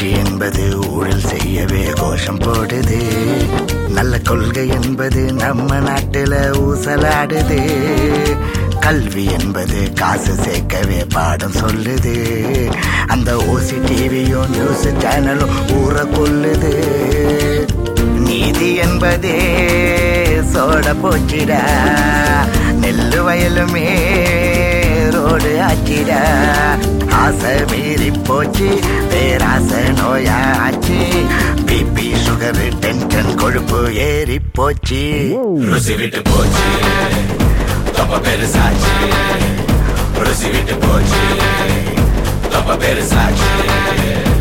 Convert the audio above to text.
ஆட்சி என்பது ஊழல் செய்யவே கோஷம் போடுது. நல்ல கொள்கை என்பது நம்ம நாட்டுல ஊசலாடுது. கல்வி என்பது காசு சேர்க்கவே பாடம் சொல்லுது. அந்த ஓசி டிவியும் நியூஸ் சேனலும் ஊற கொள்ளுது. நீதி என்பதே சோட போச்சிடா, நெல்லு வயலுமே ரோடு ஆச்சிடா. ஆசை மீறி போச்சு, பேராசை நோயாச்சு. பிபி சுகர் டென்ஷன் கொழுப்பு ஏறி போச்சு. ருசி விட்டு போச்சு, ரொம்ப பெருசாச்சு. ருசி விட்டு போச்சு, ரொம்ப பெருசாச்சு.